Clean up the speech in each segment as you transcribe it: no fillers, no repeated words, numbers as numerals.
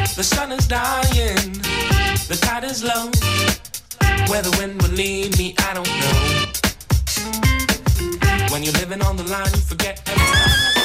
The sun is dying, the tide is low. Where the wind will lead me, I don't know. When you're living on the line, you forget everything.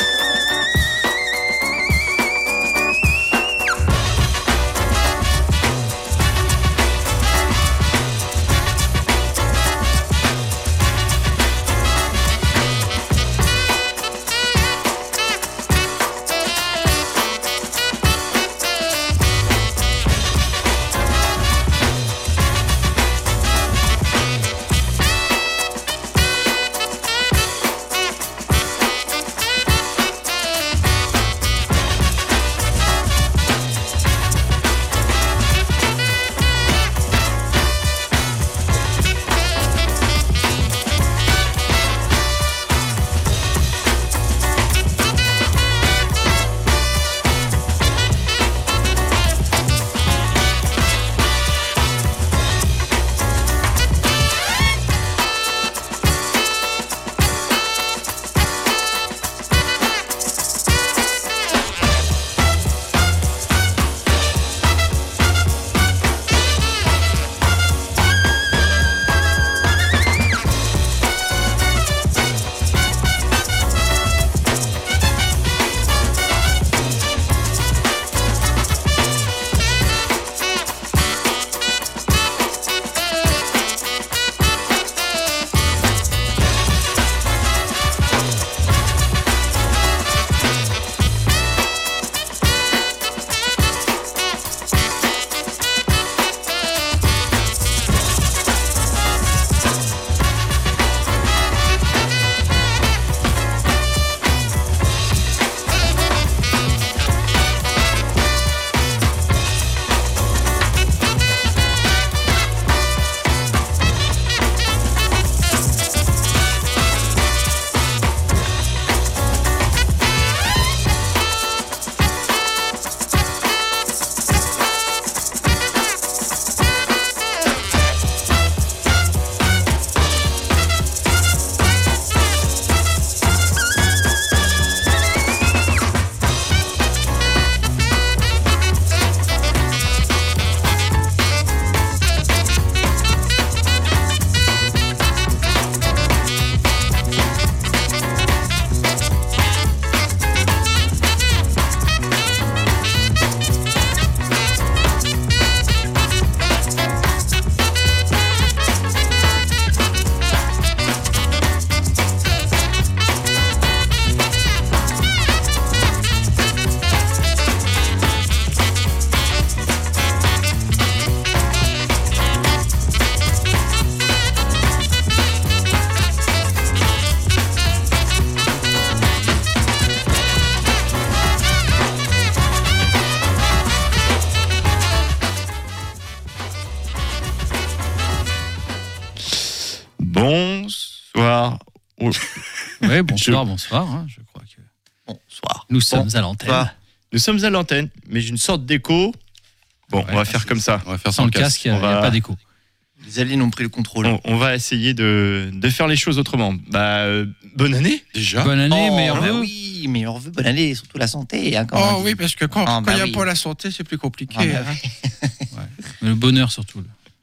Bonsoir. Oui, bonsoir. Hein, je crois que. Bonsoir. Nous sommes à l'antenne. Bonsoir. Nous sommes à l'antenne, mais j'ai une sorte d'écho. Bon, on va faire comme ça. On va faire Sans le casque, il n'y a pas d'écho. Les aliens ont pris le contrôle. On va essayer de faire les choses autrement. Bonne année déjà. Bonne année, meilleurs vœux. Oui, meilleurs vœux, bonne année, surtout la santé. Hein, oui, parce que quand il n'y a pas la santé, c'est plus compliqué. Mais le bonheur surtout.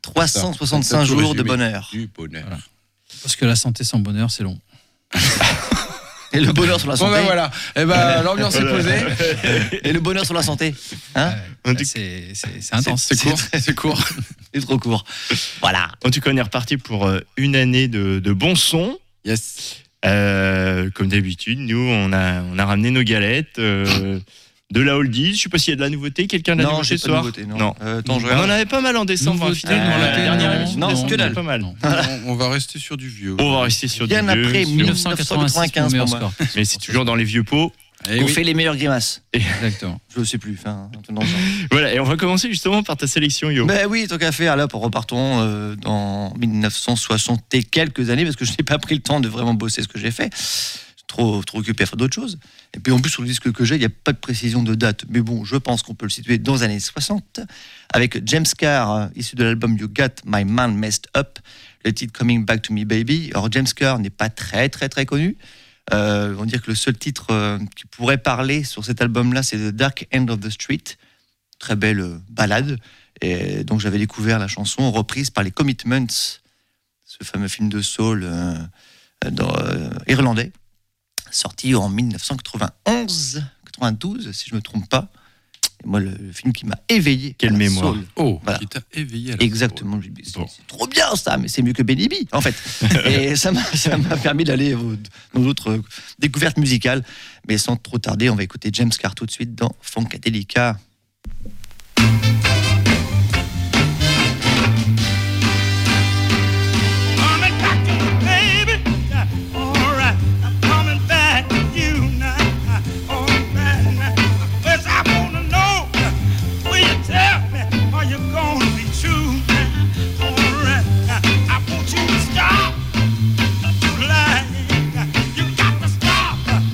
365 jours de bonheur. Du bonheur. Voilà. Parce que la santé sans bonheur, c'est long. Et le bonheur sur la santé. Bon, voilà. L'ambiance est posée. Et le bonheur sur la santé. Hein c'est intense. C'est court. C'est trop court. Voilà. En tout cas, on est reparti pour une année de bons sons. Yes. Comme d'habitude, nous, on a ramené nos galettes. De la oldies, je sais pas s'il y a de la nouveauté. Quelqu'un de la nouveauté ce soir? Non. On en avait pas mal en décembre. Nouveauté, la dernière émission. Non, que dalle. Pas mal. On va rester sur du vieux. On va rester sur du vieux. Bien après 1995 pour moi. Mais c'est toujours dans les vieux pots. On fait les meilleures grimaces. Exactement. Je ne sais plus. Voilà, et on va commencer justement par ta sélection, Yo. Ben oui, tant qu'à faire, là, repartons dans 1960 et quelques années, parce que je n'ai pas pris le temps de vraiment bosser ce que j'ai fait. Trop occupé à faire d'autres choses. Et puis en plus, sur le disque que j'ai, il n'y a pas de précision de date. Mais bon, je pense qu'on peut le situer dans les années 60, avec James Carr, issu de l'album You Got My Man Messed Up, le titre Coming Back to Me Baby. Alors James Carr n'est pas très connu. On va dire que le seul titre qui pourrait parler sur cet album-là, c'est The Dark End of the Street. très belle ballade. Et donc j'avais découvert la chanson reprise par les Commitments, ce fameux film de soul irlandais, sorti en 1991, 92 si je me trompe pas. Et moi, le film qui m'a éveillé. Quelle à la mémoire. soul. Oh, Voilà. qui t'a éveillé à la Exactement. Bon. C'est trop bien ça, mais c'est mieux que Benny B, en fait. Et ça m'a permis d'aller dans d'autres découvertes musicales. Mais sans trop tarder, on va écouter James Carr tout de suite dans Funkadelica.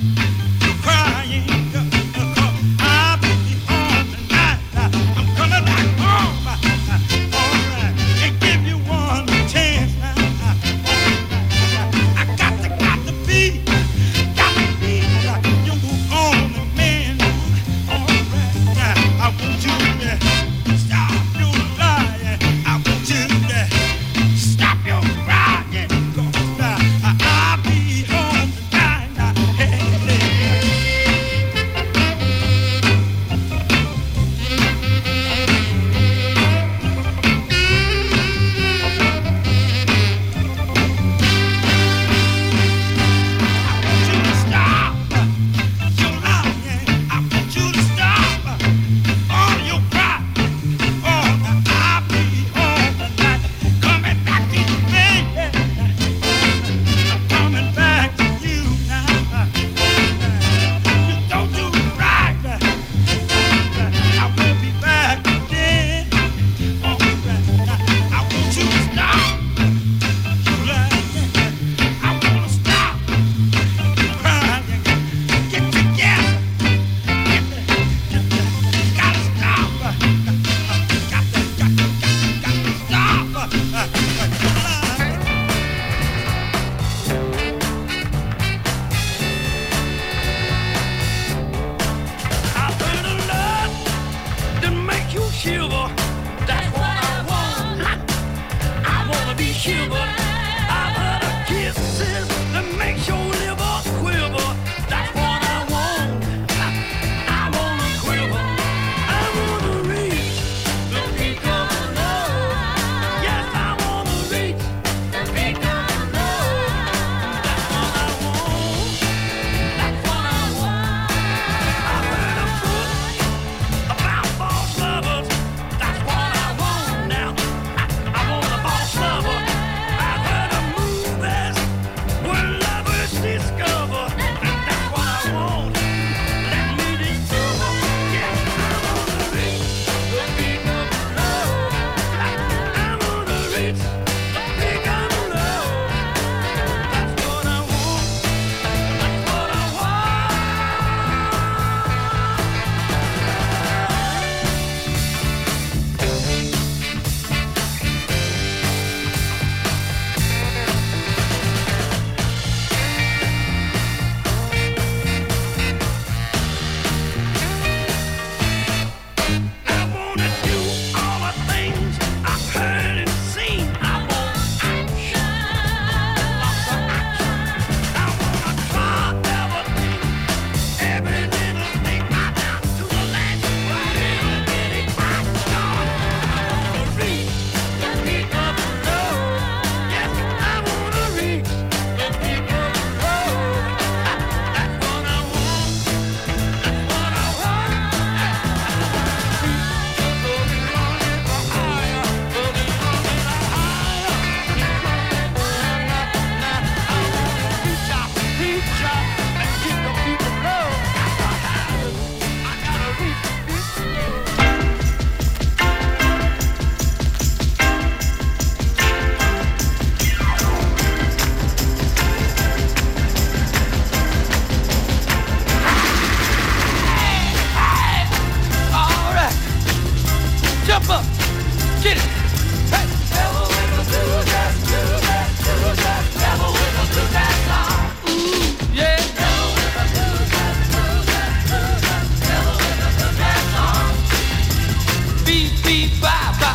Coming back.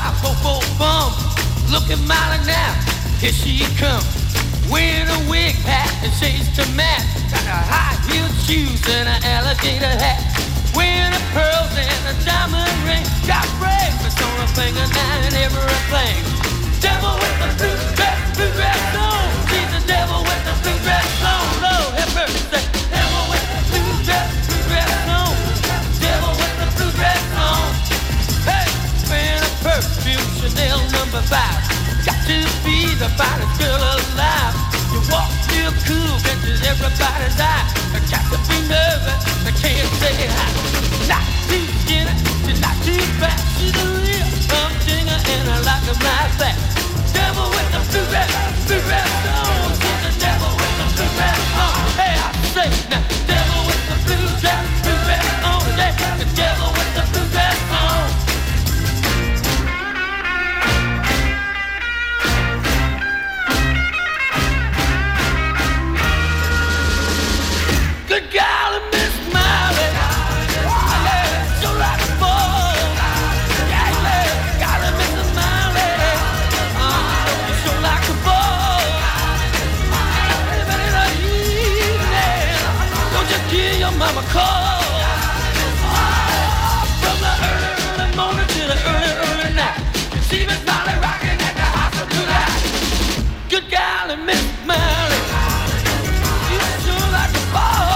bum, looking mighty now. Here she comes, wearing a wig hat and shades to match. Got a high-heeled shoes and an alligator hat. Wearing the pearls and a diamond ring. Got bracelets on her finger now and everything. Devil with the blue dress on. She's the devil with the blue dress on. Lord have mercy. Devil with the blue dress on. Devil with the blue dress on. Hey, wearing a perfume Chanel number 5. Got to be the finest girl alive. You walk real cool, catches everybody's eye. Got to be nervous, I can't say hi. Not too skinny, she's not too fat. She's a real humdinger and I like her like that. Devil with the blue dress on. She's the devil with the blue dress on. Hey, I say now, devil with the blue dress on. Yeah, the devil with the blue dress on. Good golly, Miss Miley, yeah, so like a ball. Yeah, golly, Miss Miley, you're so like a ball. Anybody in the evening, don't you hear your mama call? From the early morning to the early night, see Miss Miley rocking at the house tonight. Good golly, Miss Miley, you're so like a ball.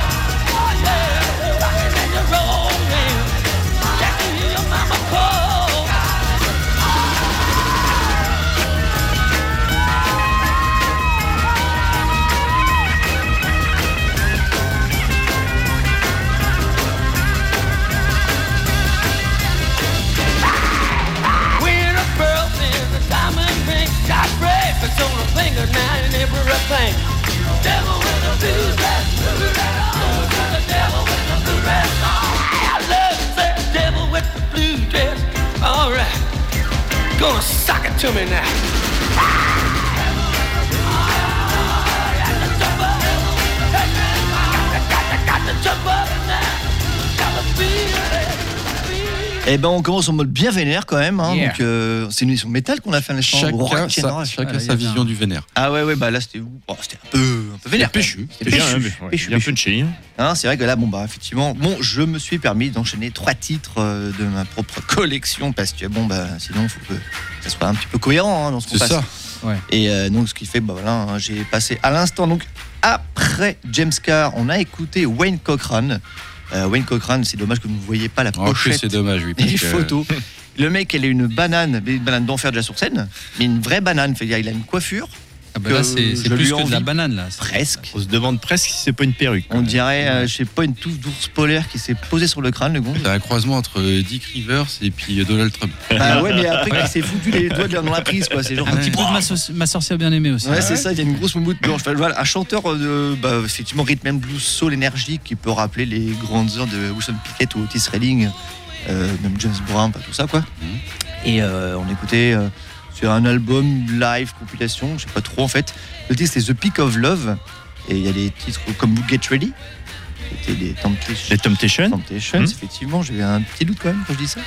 On a finger now and everything. Devil with a blue dress on. The devil with the blue dress on. I love that devil with the blue dress. All right, gonna sock it to me now. Got to jump up now. Got to feel it. Eh ben, on commence en mode bien vénère quand même. Hein, Yeah. donc, c'est une émission métal qu'on a fait à l'instant. Chacun sa vision du vénère. Ah ouais, bah là c'était un peu vénère. Péchu. C'était Bien, péchu. ouais, Péchu, bien péchu. punché. Hein, c'est vrai que là, bon bah effectivement, je me suis permis d'enchaîner 3 titres de ma propre collection parce que bon bah sinon il faut que ça soit un petit peu cohérent hein, dans ce qu'on C'est passe. ça. Et donc ce qui fait, bah voilà, hein, j'ai passé à l'instant donc après James Carr, on a écouté Wayne Cochran. Wayne Cochran, c'est dommage que vous ne voyez pas la Oh, que pochette c'est dommage, oui. et parce les que- photos. Le mec, elle est une banane d'enfer déjà sur scène, mais une vraie banane. Il a une coiffure, Ah bah là, c'est je plus lui que de la envie. banane, là. presque. On se demande presque si c'est pas une perruque. On dirait, je sais pas, une touffe d'ours polaire qui s'est posée sur le crâne, le gong. C'est un croisement entre Dick Rivers et puis Donald Trump. Bah ouais, mais après, il s'est foutu les doigts dans la prise, quoi. C'est genre Un petit peu de ma sorcière bien aimée aussi. Ouais, c'est ça, il y a une grosse moumoute blanche. Enfin, voilà, un chanteur de, effectivement, rhythm and blues soul énergique qui peut rappeler les grandes heures de Wilson Pickett ou Otis Redding, même James Brown, tout ça, quoi. Et on écoutait sur un album live, compilation, je sais pas trop en fait. Le titre c'est The Peak of Love, et il y a des titres comme Get Ready, c'était des Les Temptations. Temptations, effectivement, j'avais un petit doute quand même quand je dis ça.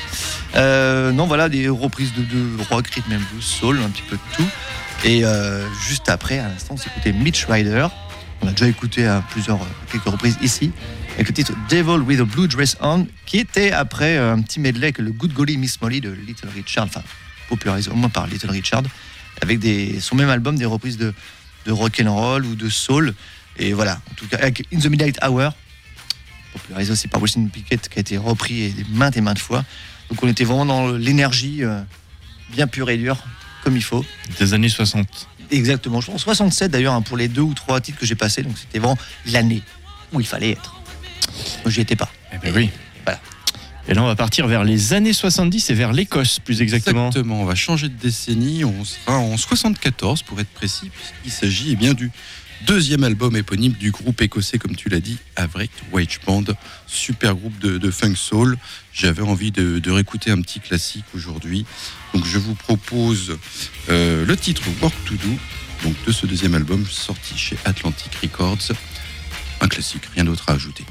Non, voilà, des reprises de rock, rhythm and blues, soul, un petit peu de tout. Et juste après, à l'instant, on s'écoutait Mitch Ryder. On a déjà écouté à quelques reprises ici, avec le titre Devil with a Blue Dress On, qui était après un petit medley avec le Good Golly Miss Molly de Little Richard, enfin popularisé au moins par Little Richard, avec son même album des reprises de rock and roll ou de soul. Et voilà, en tout cas, avec In the Midnight Hour, popularisé aussi par Wilson Pickett, qui a été repris maintes et maintes fois. Donc on était vraiment dans l'énergie bien pure et dure, comme il faut. Des années 60. Exactement, je pense 67 d'ailleurs, hein, pour les 2 ou 3 titres que j'ai passés, donc c'était vraiment l'année où il fallait être. Moi j'y étais pas. Eh ben oui. Voilà. Et là, on va partir vers les années 70 et vers l'Écosse, plus exactement. Exactement, on va changer de décennie, on sera en 74 pour être précis, puisqu'il s'agit bien du deuxième album éponyme du groupe écossais, comme tu l'as dit, Average Wage Band, super groupe de funk soul. J'avais envie de réécouter un petit classique aujourd'hui, donc je vous propose le titre Work to Do, donc de ce deuxième album sorti chez Atlantic Records. Un classique, rien d'autre à ajouter.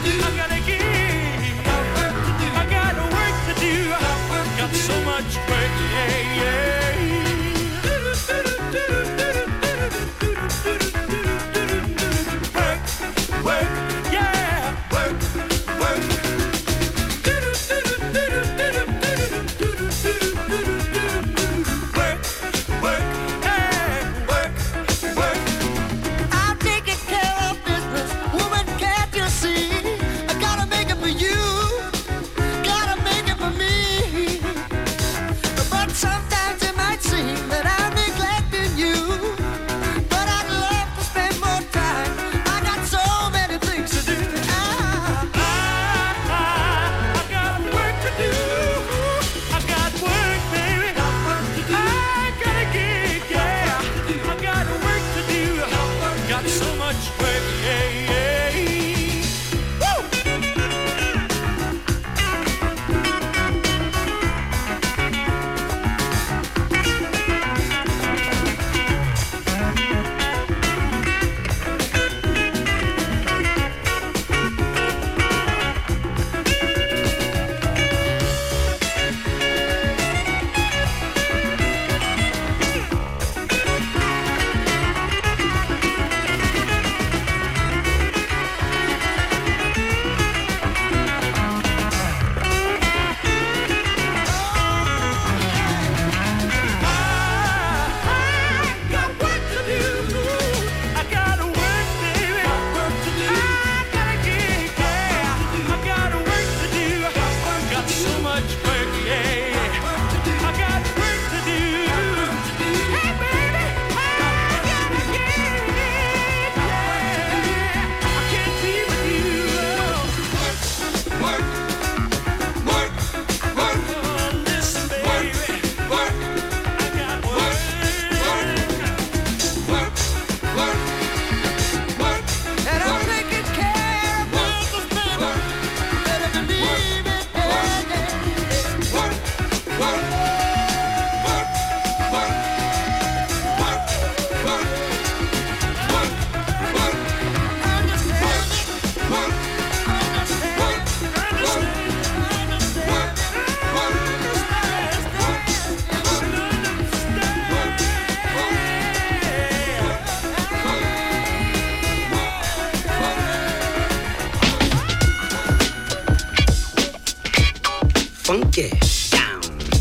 Funky down.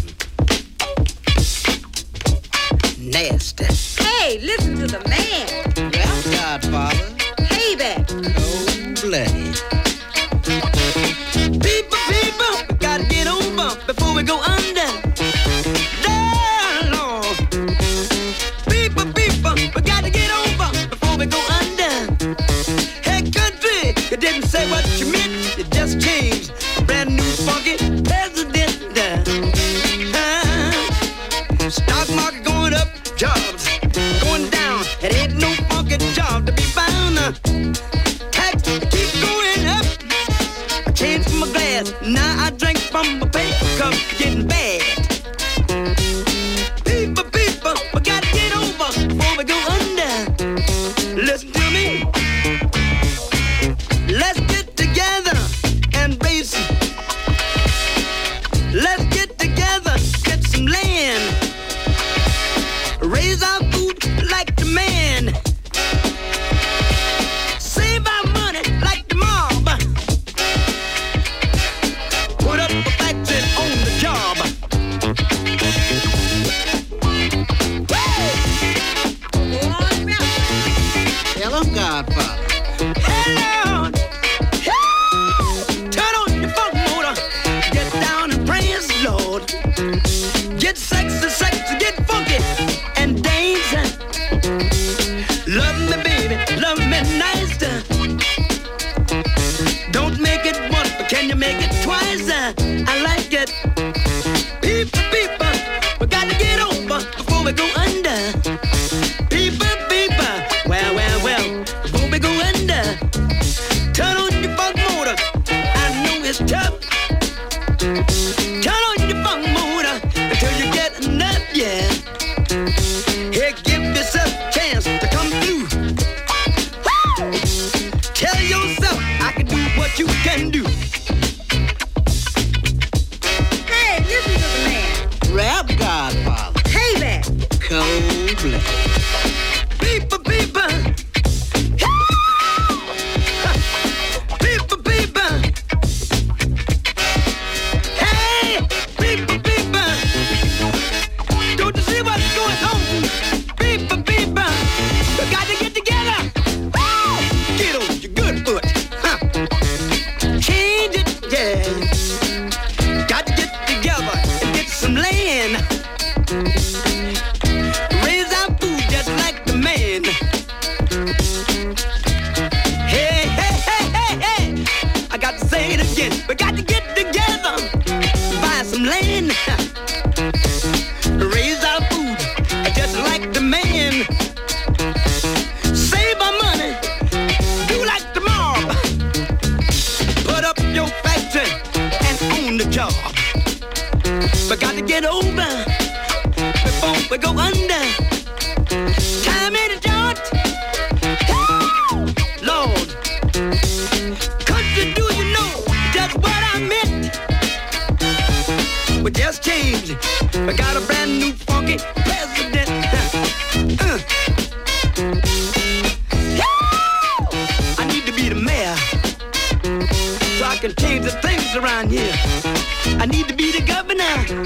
Nasty. Hey, listen to the man. Well, Godfather. Hey there. Cold-blooded. People, we gotta get over before we go under. Lord. People, we gotta get over before we go under. Hey, country, you didn't say what you meant. You just changed. A brand new funky president. Stock market going up, jobs going down. It ain't no funky job to be found. Tax keep going up. I changed my glass, now I drink from my paper cup, getting bad. People, we gotta get over before we go under. Listen to me. Let's get together and raise it over before we go under. Time in the joint. Lord, country, do you know just what I meant? We just changed. We got a brand new funky president. I need to be the mayor so I can change the things around here. I need to be the governor.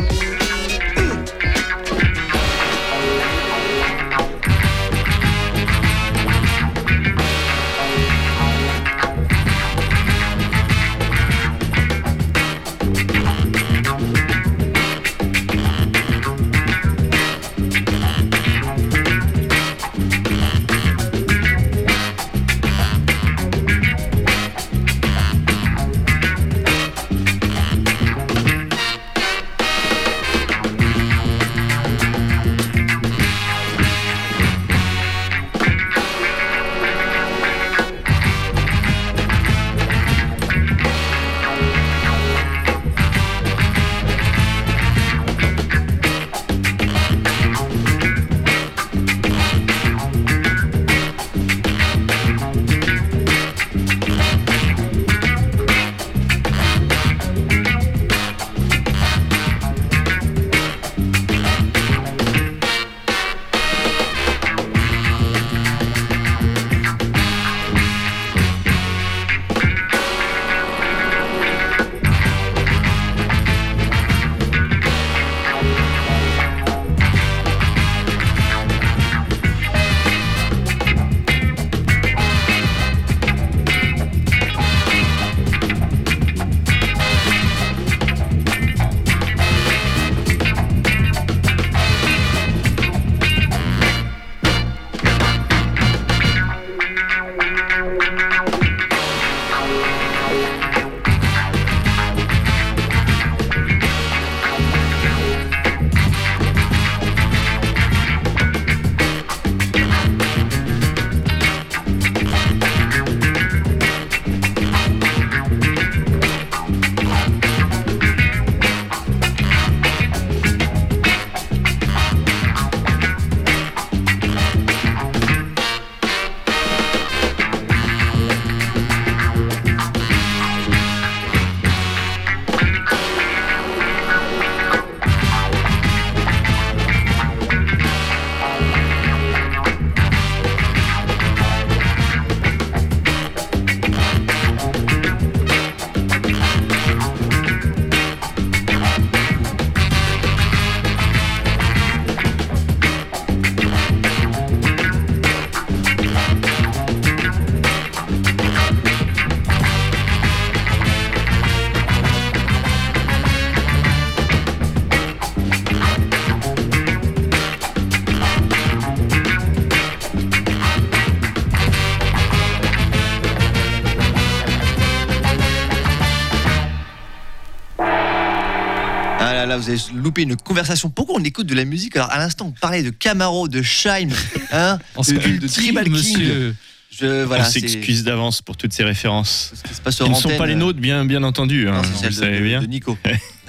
Là, vous avez loupé une conversation. Pourquoi on écoute de la musique? Alors, à l'instant, on parlait de Camaro, de Shine, hein, de Tribal King. Voilà, on s'excuse d'avance pour toutes ces références. Ce qui se passe qui ne sont pas les nôtres, bien entendu. Non, hein, c'est celle de Nico.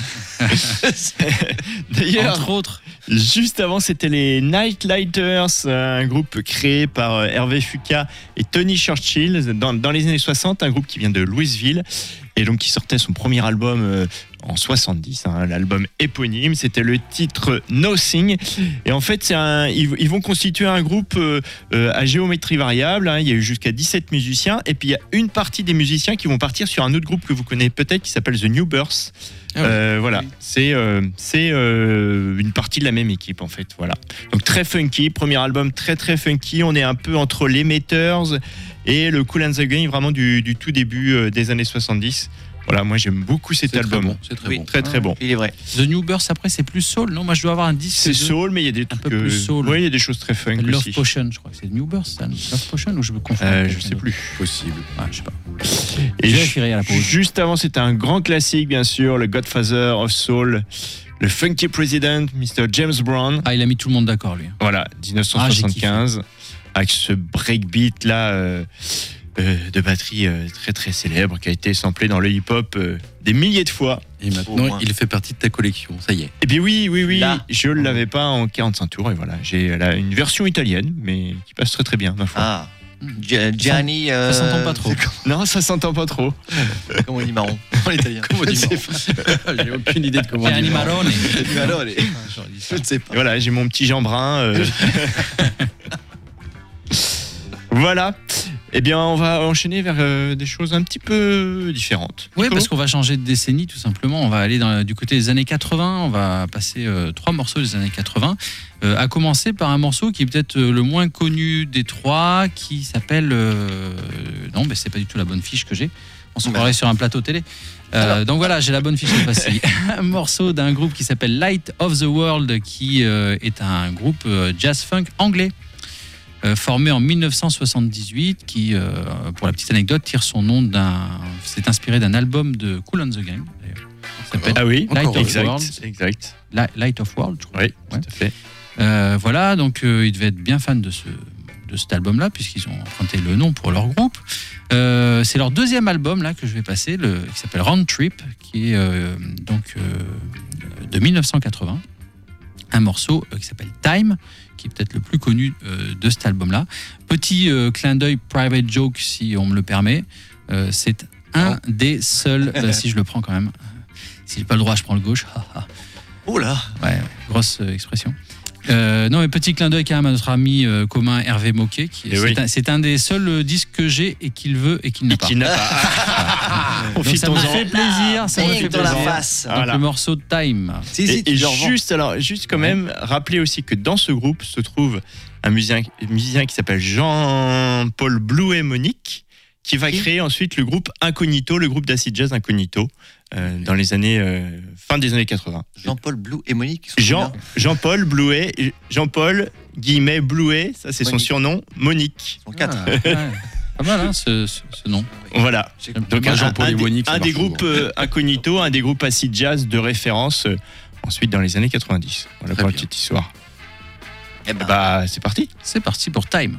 D'ailleurs, entre autres, juste avant, c'était les Nightlighters, un groupe créé par Hervé Fuka et Tony Churchill dans les années 60, un groupe qui vient de Louisville et donc qui sortait son premier album en 70, l'album éponyme, c'était le titre Nothing. Et en fait, ils vont constituer un groupe à géométrie variable, il y a eu jusqu'à 17 musiciens, et puis il y a une partie des musiciens qui vont partir sur un autre groupe que vous connaissez peut-être qui s'appelle The New Birth. Voilà, c'est une partie de la même équipe en fait. Voilà. Donc très funky, premier album très très funky. On est un peu entre les Meters et le Kool and the Gang, vraiment du tout début des années 70. Voilà, moi j'aime beaucoup cet album. C'est très bon. Très très bon. Il est vrai. The New Birth, après c'est plus soul, non? Moi je dois avoir un disque. C'est soul, mais il y a des trucs un peu plus soul. Oui, il y a des choses très funk Love aussi. Potion, je crois que c'est New Birth, ça. Love Potion ou je me confonds? Je sais plus. Possible. Ouais, je sais pas. Et je vérifierai à la pause. Juste avant, c'était un grand classique, bien sûr, le Godfather of Soul, le Funky President, Mr. James Brown. Ah, il a mis tout le monde d'accord, lui. Voilà, 1975, avec ce breakbeat là de batterie très très célèbre qui a été samplé dans le hip-hop des milliers de fois. Et maintenant, Au moins. il fait partie de ta collection. Ça y est. Eh bien oui, Là. je ne l'avais pas en 45 tours et voilà, j'ai une version italienne, mais qui passe très très bien, ma foi. Ah. Gianni. Ça s'entend pas trop. Non, ça s'entend pas trop. Comment on dit marron en italien? Comment on dit Je ne marron sais pas. J'ai aucune idée de comment on dit. Gianni Marone. Alors, je ne sais pas. Et voilà, j'ai mon petit Jean Brun. Voilà. Eh bien, on va enchaîner vers des choses un petit peu différentes. Oui, Nico parce qu'on va changer de décennie tout simplement. On va aller du côté des années 80. On va passer 3 morceaux des années 80. À commencer par un morceau qui est peut-être le moins connu des 3, qui s'appelle. Non, mais c'est pas du tout la bonne fiche que j'ai. On se croirait sur un plateau télé. Donc voilà, j'ai la bonne fiche cette fois-ci. Un morceau d'un groupe qui s'appelle Light of the World, qui est un groupe jazz-funk anglais. Formé en 1978, qui, pour la petite anecdote, tire son nom c'est inspiré d'un album de Kool and the Gang, d'ailleurs. Ça s'appelle Ah oui, Light of exact, Worlds. exact. Light of World, je crois. Oui, Ouais. tout à fait. Voilà, donc ils devaient être bien fans de cet album-là, puisqu'ils ont emprunté le nom pour leur groupe. C'est leur deuxième album là que je vais passer, qui s'appelle Round Trip, qui est de 1980. Un morceau qui s'appelle Time, qui est peut-être le plus connu de cet album-là. Petit clin d'œil private joke, si on me le permet. C'est un des seuls, si je le prends quand même. Si j'ai pas le droit, je prends le gauche. Oh là. Ouais, grosse expression. Non, mais petit clin d'œil quand même à notre ami commun Hervé Moquet. C'est un des seuls disques que j'ai et qu'il veut et qu'il n'a pas. Qui n'a pas. Donc ça me Profitons-en. fait plaisir. Ça me fait dans la plaisir. face. Donc Voilà. le morceau Time. Et juste quand même, rappeler aussi que dans ce groupe se trouve un musicien qui s'appelle Jean-Paul Blouet-Monique, qui va créer ensuite le groupe Incognito, le groupe d'acid jazz Incognito, dans les années fin des années 80. Jean-Paul Blou et Monique. ils sont Jean-Paul Blouet, Jean-Paul guillemets Blouet, ça c'est son Monique. surnom, Monique. Ils sont 4. Ah, ouais. Pas mal, hein, ce nom. Voilà. Donc Moi, Jean-Paul et Monique, ça un des marche groupes Incognito, un des groupes acid jazz de référence ensuite dans les années 90. Voilà Très pour la bien. petite histoire. Eh ben, Bah c'est parti. C'est parti pour Time.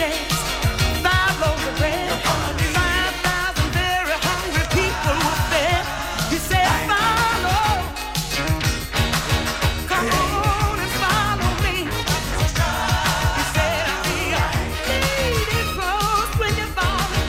chance. 5 loaves of bread, 5,000 very hungry people were fed. He said, follow, come on and follow me. He said, I'll be a lady close when you're falling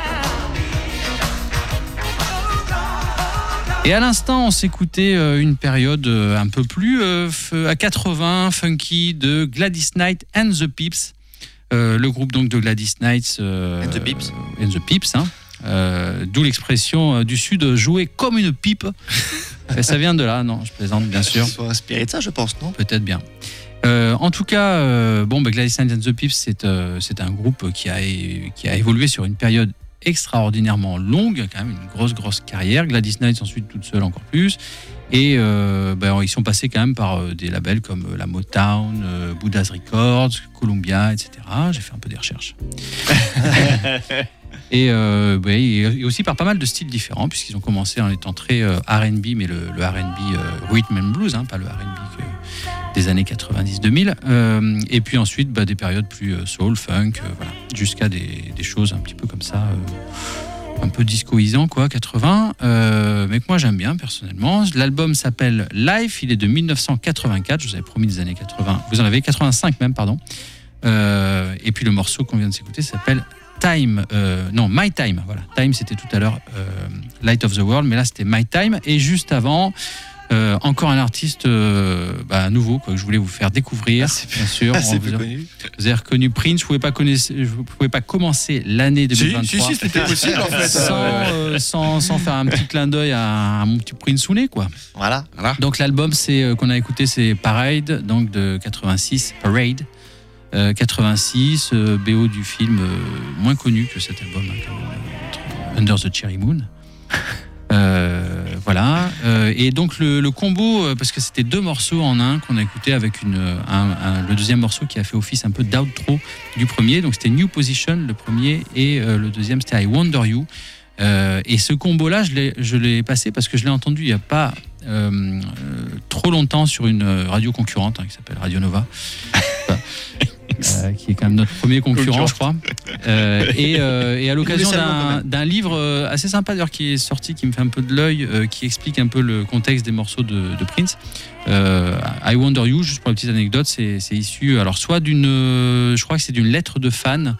down. Et à l'instant, on s'écoutait une période un peu plus à 80, funky, de Gladys Knight and the Pips. Le groupe donc de Gladys Knight And the Pips. and the Pips, hein. D'où l'expression du Sud, jouer comme une pipe. Et ça vient de là, non, je plaisante bien sûr. Ils sont inspirés de ça, je pense, non? Peut-être bien. En tout cas, Gladys Knight and the Pips, c'est un groupe qui a évolué sur une période extraordinairement longue, quand même une grosse carrière. Gladys Knight ensuite toute seule encore plus. Et ils sont passés quand même par des labels comme la Motown, Buddha's Records, Columbia, etc. J'ai fait un peu des recherches. Et aussi par pas mal de styles différents, puisqu'ils ont commencé en étant très R&B, mais le R&B rhythm and blues, hein, pas le R&B des années 90-2000. Et puis ensuite, des périodes plus soul, funk, voilà, jusqu'à des choses un petit peu comme ça, un peu discoisant, quoi, 80. Mais que moi j'aime bien personnellement. L'album s'appelle Life, il est de 1984. Je vous avais promis des années 80. Vous en avez 85 même, pardon. Et puis le morceau qu'on vient de s'écouter s'appelle My Time, voilà. Time, c'était tout à l'heure Light of the World, mais là c'était My Time. Et juste avant, encore un artiste nouveau, quoi, que je voulais vous faire découvrir, bien sûr. C'est plus connu. Vous avez reconnu Prince. Vous pouvez pas commencer l'année 2023 Si, c'était possible en fait. sans faire un petit clin d'œil à mon petit Prince Souné, quoi. Voilà. Donc l'album qu'on a écouté, c'est Parade, donc de 86, Parade. 86, BO du film moins connu que cet album, Under the Cherry Moon. Voilà. Et donc le combo, parce que c'était 2 morceaux en un qu'on a écouté avec le deuxième morceau qui a fait office un peu d'outro du premier. Donc c'était New Position le premier et le deuxième c'était I Wonder You. Et ce combo-là, je l'ai passé parce que je l'ai entendu il n'y a pas trop longtemps sur une radio concurrente, hein, qui s'appelle Radio Nova. Qui est quand même notre premier concurrent, je crois. Et à l'occasion d'un livre assez sympa d'ailleurs qui est sorti, qui me fait un peu de l'œil, qui explique un peu le contexte des morceaux de Prince. I Wonder You, juste pour la petite anecdote, c'est issu, alors soit je crois que c'est d'une lettre de fan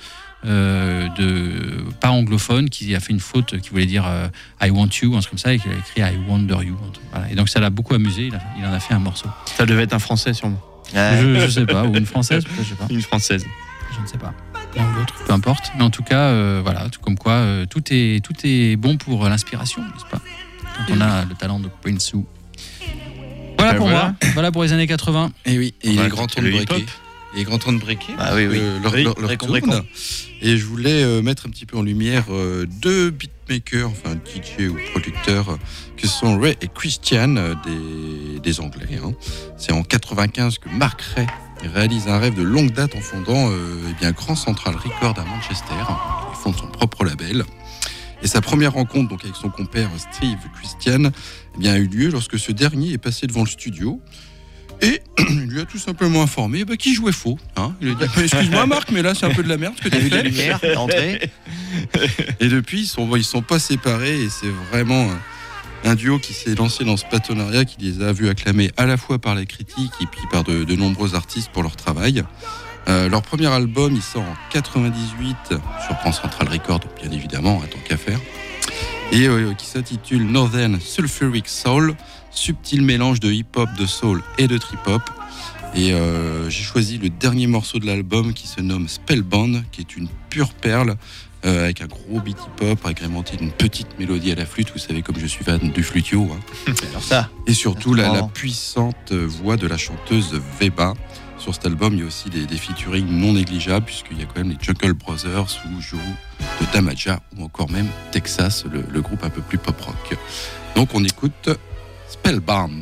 pas anglophone, qui a fait une faute, qui voulait dire I want you, un truc comme ça, et qui a écrit I Wonder You. Voilà. Et donc ça l'a beaucoup amusé, il en a fait un morceau. Ça devait être un français sûrement. Je sais pas, ou une française, peut-être, je sais pas. Une française. Je ne sais pas. L'un ou l'autre, peu importe. Mais en tout cas, voilà, tout comme quoi, tout est bon pour l'inspiration, n'est-ce pas? Quand on a le talent de Prince. Voilà pour moi. Voilà pour les années 80. Et oui, et il est grand temps de breaker. Il est grand temps de breaker. Ah oui. Leur tourne. Et je voulais mettre un petit peu en lumière 2 beatmakers, enfin DJ ou producteurs, que sont Ray et Christian, des Anglais. Hein. C'est en 95 que Mark Ray réalise un rêve de longue date en fondant Grand Central Records à Manchester. Il fonde son propre label. Et sa première rencontre donc avec son compère Steve Christian a eu lieu lorsque ce dernier est passé devant le studio. Et il lui a tout simplement informé qu'il jouait faux. Hein. Il a dit excuse-moi Marc, mais là c'est un peu de la merde ce que tu as fait. Lumière, entrée. Et depuis ils sont pas séparés et c'est vraiment un duo qui s'est lancé dans ce partenariat qui les a vus acclamés à la fois par la critique et puis par de nombreux artistes pour leur travail. Leur premier album il sort en 98 sur Grand Central Records, bien évidemment, tant qu'à faire, et qui s'intitule Northern Sulfuric Soul, subtil mélange de hip-hop, de soul et de trip-hop. Et j'ai choisi le dernier morceau de l'album qui se nomme Spellbound, qui est une pure perle, avec un gros beat hip-hop agrémenté d'une petite mélodie à la flûte. Vous savez comme je suis fan du flutio. Hein. Alors ça. Et surtout la puissante voix de la chanteuse Veba. Sur cet album, il y a aussi des featuring non négligeables, puisqu'il y a quand même les Jungle Brothers ou Juru de Damaja, ou encore même Texas, le groupe un peu plus pop-rock. Donc on écoute Spellbound.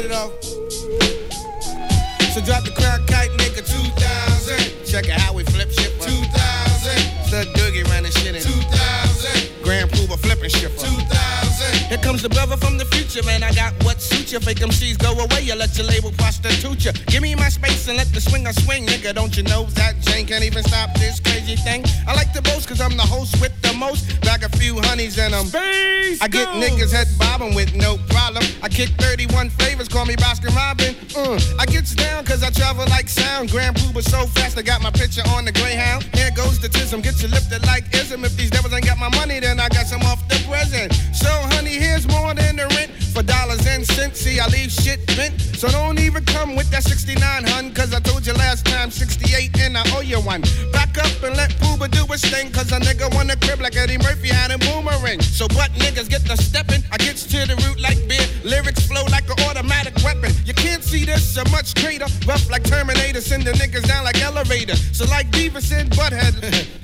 it off. So drop the crown kite, nigga, 2000. Check out how we flip shit. 2000. Stud Doogie running shit in 2000. Grand Pooba flipping shit. 2000. Here comes the brother from the future, man. I got what suits you. Fake MCs go away, you let your label prostitute you. Give me my space and let the swinger swing, nigga. Don't you know that Jane can't even stop this crazy thing? I like to boast cause I'm the host with the most. Back a few honeys and space I get niggas head bobbing with no problem. I kick 31 flavors, call me Baskin Robin. I gets down cause I travel like sound. Grand Pooba so fast I got my picture on the Greyhound. Here goes the tism, get you lifted like ism. If these devils ain't got my money, then I got some off the present. So honey, here's more than the rent. For dollars and cents, see I leave shit bent. So don't even come with that 69 hun, cause I told you last time 68 and I owe you one. Back up and let Pooba do his thing, cause a nigga want a crib like Eddie Murphy had a boomerang. So butt niggas get the steppin', I gets to the root like beer. Lyrics flow like an automatic weapon. You can't see this a much greater. Rough like Terminator, send the niggas down like elevator. So like Beavis and Butthead,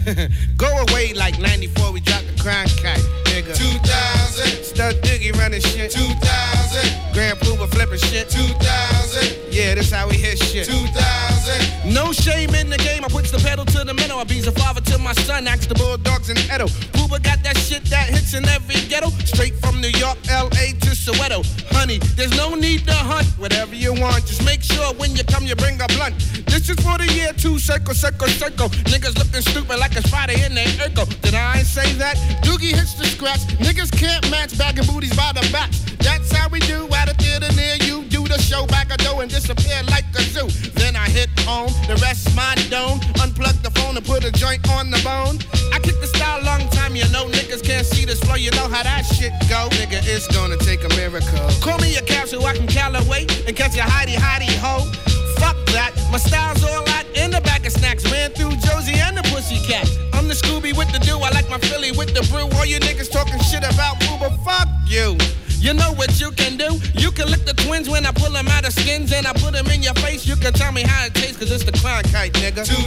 go away like 94, we dropped the crown kite, nigga. 2000. Stud Diggy running shit. 2000. Grand Pooba flipping shit. 2000. Yeah, this how we hit shit. 2000. No shame in the game, I puts the pedal to the metal. I be a father to my son, axe the Bulldogs and Edo. Pooba got that shit that hits in every ghetto. Straight from New York, LA to Soweto. Honey, there's no need to hunt. Whatever you want, just make sure when you come you bring a blunt. This is for the year 2, circle, circle, circle. Niggas looking stupid like it's Friday in their Urkel. Did I say that? Doogie hits the scratch. Niggas can't match bagging booties by the back. That's how we do at a theater near you. Do the show back a dough and disappear like a zoo. Then I hit home, the rest my dome. Unplug the phone and put a joint on the bone. I kick the style long time, you know niggas can't see this flow. You know how that shit go. Nigga, it's gonna take a miracle. Call me a cab so I can Callaway and catch a hidey ho. Fuck that, my style's all out in the bag of snacks. Ran through Josie and the Pussycat. I'm the Scooby with the do, I like my Philly with the brew. All you niggas talking shit about Pooba, fuck you. You know what you can do? You can lick the twins when I pull them out of skins and I put them in your face. You can tell me how it tastes, cause it's the crown kite, nigga. 2000.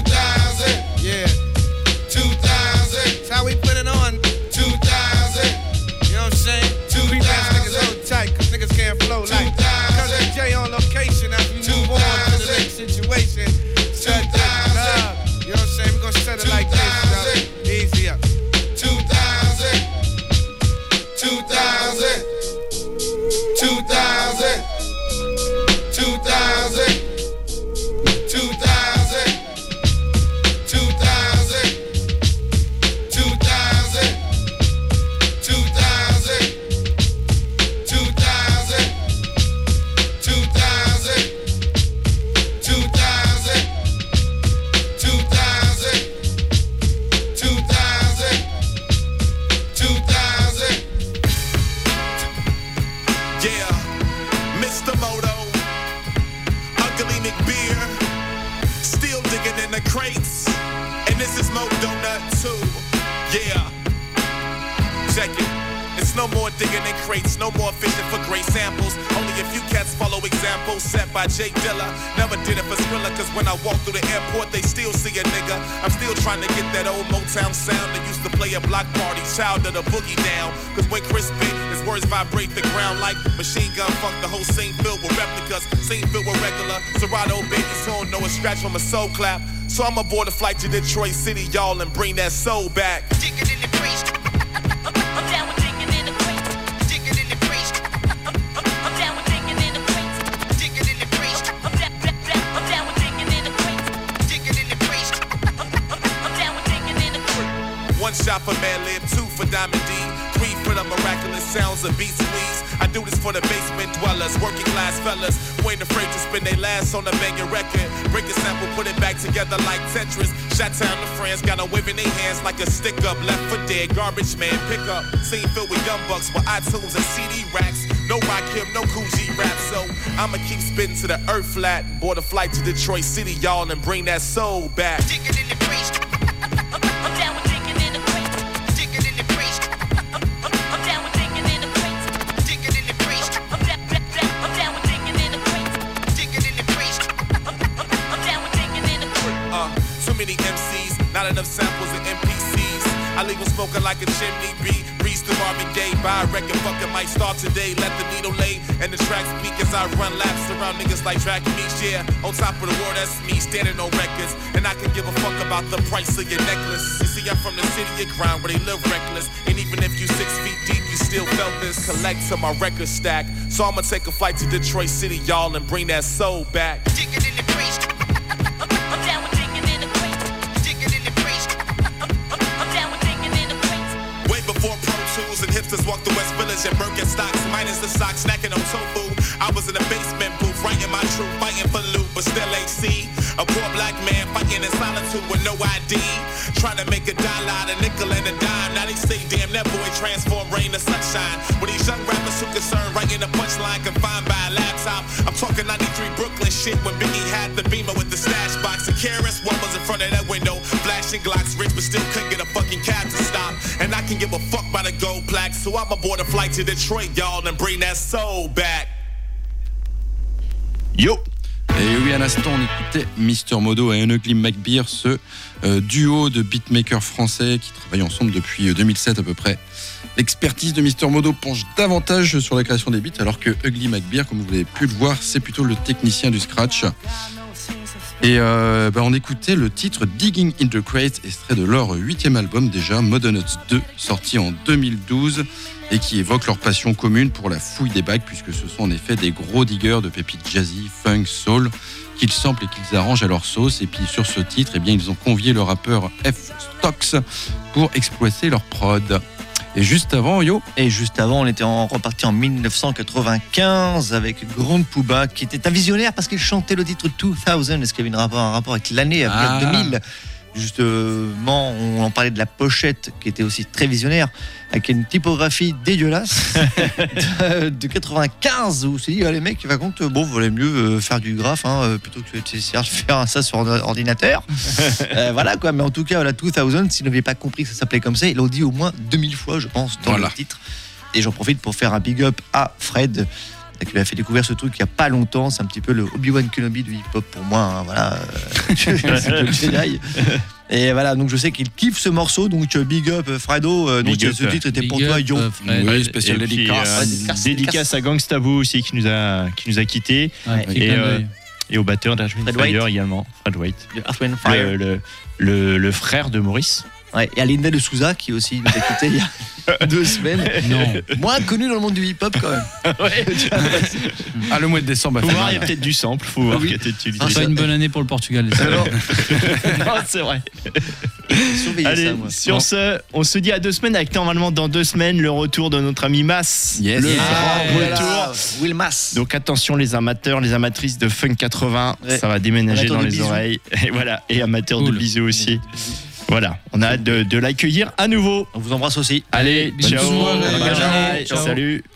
Yeah. 2000. That's how we put it on. 2000. You know what I'm saying? 2000. Niggas hold tight, cause niggas can't flow like. Cause it's J on location as we move on to the next situation. 2000. You know what I'm saying? We gonna set it like this, dog. Easy up. 2000. 2000. 2000. 2000. 2000. 2000. 2000. 2000. 2000. 2000. 2000. 2000. Yeah, Mr. Moto, Ugly McBeer, still digging in the crates, and this is Mo Donut too. Yeah, check it. It's no more digging in crates, no more fishing for great samples. Only a few cats follow examples set by Jay Dilla. Never did it for Skrilla, cause when I walk through the airport, they still see a nigga. I'm still trying to get that old Motown sound that used to play at block parties, child of the boogie down. Cause when Chris spit, his words vibrate the ground like machine gun funk. The whole scene filled with replicas, scene filled with regular Serato babies who don't know a scratch from a soul clap. So I'm aboard a flight to Detroit City, y'all, and bring that soul back. Digging in the crates. I'm down with digging in the crates. Digging in the crates. I'm down with digging in the crates. Digging in the crates. I'm down with digging in the crates. Digging in the crates. I'm down with digging in the crates. One shot for Madlib, 2 for Diamond D, 3 for the miraculous sounds of Beat Squeeze. I do this for the basement dwellers, working class fellas who ain't afraid to spend their last on a banging record. Break a sample, put it back together like Tetris. Shot-town to friends, got them waving their hands like a stick-up. Left for dead, garbage man, pick up. Scene filled with young bucks with iTunes and CD racks. No Rakim, no Cool G rap, so I'ma keep spitting to the earth flat. Board a flight to Detroit City, y'all, and bring that soul back. Digging in the crates. I'm down with digging in the crates. Digging in the crates. I'm down with digging in the crates. Digging in the crates. I'm down with digging in the crates. Digging in the crates. I'm down with digging in the crates. Too many MCs, not enough samples and MPCs. I leave them smoking like a chimney bee. Breeze Used to Marvin Gaye, buy a record, fucking might start today. Let the needle lay and the tracks peak as I run laps around niggas like track meets. Yeah, on top of the world, that's me standing on records. And I can give a fuck about the price of your necklace. You see, I'm from the city of crime where they live reckless. And even if you 6 feet deep, you still felt this. Collect to my record stack. So I'ma take a flight to Detroit City, y'all, and bring that soul back. Digging in the crates. I'm down with digging in the crates. Digging in the crates. I'm down with digging in the crates. Way before Pro Tools and hipsters walked the West Village and Birkenstocks, minus the socks, snacking on tofu. I was in the basement booth, writing my truth, fighting for loot, but still ain't see. A poor black man fighting in solitude with no ID. Trying to make a dollar out of nickel and a dime. Now they say, damn, that boy transformed rain to sunshine. With these young rappers who concerned writing a punchline confined by a laptop. I'm talking 93 Brooklyn shit when Biggie had the Beamer with the stash box. And Karis One was in front of that window, flashing Glocks, rich but still couldn't get a fucking cab to stop. And I can give a fuck by the gold plaque, so I'm aboard a flight to Detroit, y'all, and bring that soul back. Yo. Et oui, à l'instant, on écoutait Mr. Modo et Ugly McBeer, ce duo de beatmakers français qui travaillent ensemble depuis 2007 à peu près. L'expertise de Mr. Modo penche davantage sur la création des beats, alors que Ugly McBeer, comme vous avez pu le voir, c'est plutôt le technicien du scratch. Et on écoutait le titre Digging in the Crate, extrait de leur 8e album déjà, Modern Nuts 2, sorti en 2012, et qui évoque leur passion commune pour la fouille des bacs, puisque ce sont en effet des gros diggers de pépites jazzy, funk, soul, qu'ils samplent et qu'ils arrangent à leur sauce. Et puis sur ce titre, eh bien, ils ont convié le rappeur F. Stocks pour exploiter leur prod. Et juste avant, on était reparti en 1995 avec Grand Pouba, qui était un visionnaire parce qu'il chantait le titre 2000. Est-ce qu'il y avait un rapport avec l'année à venir 2000 ? Justement, on en parlait de la pochette qui était aussi très visionnaire, avec une typographie dégueulasse de 95 où on s'est dit, les mecs, par contre, bon, valait mieux faire du graphe plutôt que de faire ça sur ordinateur. Voilà quoi, mais en tout cas, la 2000, s'ils n'avaient pas compris que ça s'appelait comme ça, ils l'ont dit au moins 2000 fois, je pense, dans le titre. Et j'en profite pour faire un big up à Fred, qui m'a fait découvrir ce truc il n'y a pas longtemps. C'est un petit peu le Obi-Wan Kenobi du hip-hop pour moi, voilà. C'est le Jedi. Et voilà, donc je sais qu'il kiffe ce morceau, donc big up Fredo. Donc ce titre était pour toi, Yo. Oui, spécial dédicace. Dédicace à Gangsta Boo aussi qui nous a quittés. Ouais, et au batteur d'Archwind Fire également, Fred White. Le frère de Maurice. Ouais, et à Linda de Souza qui aussi nous a quittés il y a 2 semaines. Non. Moins connu dans le monde du hip-hop quand même. Ah, le mois de décembre. Faut voir, il y a peut-être du sample. Faut voir qu'il y a peut-être C'est pas une bonne année pour le Portugal. Non, c'est vrai. Allez, sur ce, on se dit à 2 semaines avec normalement dans 2 semaines le retour de notre ami Mas. Yes. Le grand retour. Will Mas. Donc attention les amateurs, les amatrices de Funk 80, ça va déménager dans les oreilles. Et voilà, et amateurs de bisous aussi. Voilà, on a hâte de l'accueillir à nouveau. On vous embrasse aussi. Allez, ciao. Bonne soirée. Ciao. Salut.